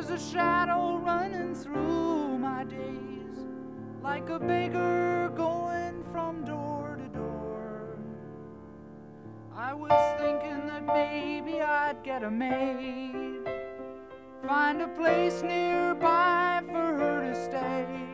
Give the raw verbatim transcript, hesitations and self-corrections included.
was a shadow running through my days, like a beggar going from door to door. I was thinking that maybe I'd get a maid, find a place nearby for her to stay.